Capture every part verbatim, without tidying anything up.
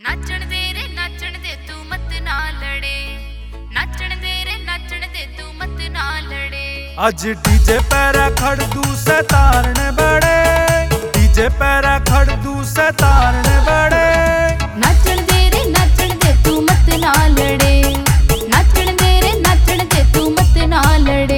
नाचण दे रे नाचण दे तू मत ना लड़े, नाचण दे रे नाचण दे तू मत ना लड़े। अज डीजे पैरा खड़ दू से तारने बड़े, डीजे पैरा खड़ दू से तारने बड़े। नाचण दे रे नाचण दे तू मत ना लड़े, नाचण दे रे नाचण दे तू मत ना लड़े।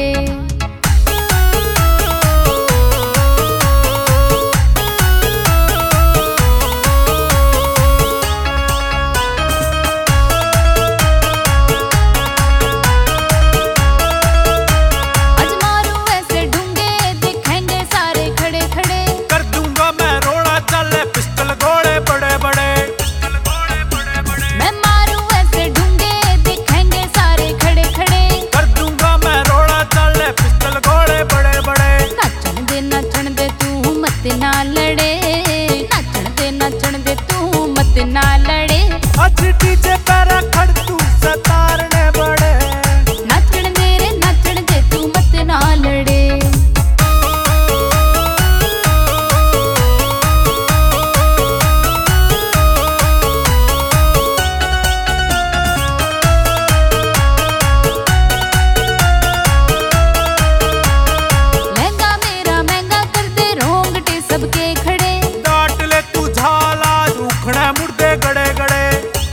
ना लड़े नाचण दे नाचण दे तू मत ना लड़े। अज डीजे पैरा खड़ तू से तारने बड़े, नाचण दे रे नाचण दे तू मत ना लड़े। सबके खड़े डाट ले तू झाला उखड़े मुर्दे गड़े गड़े।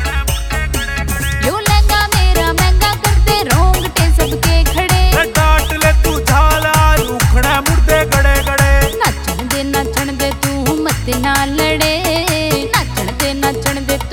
यो लहंगा मेरा महंगा कर दे रोंगटे सबके खड़े। डाट ले तू झाला उखड़े मुर्दे गड़े गड़े। नाचण दे नाचण दे तू मत ना लड़े, नाचण दे नाचण दे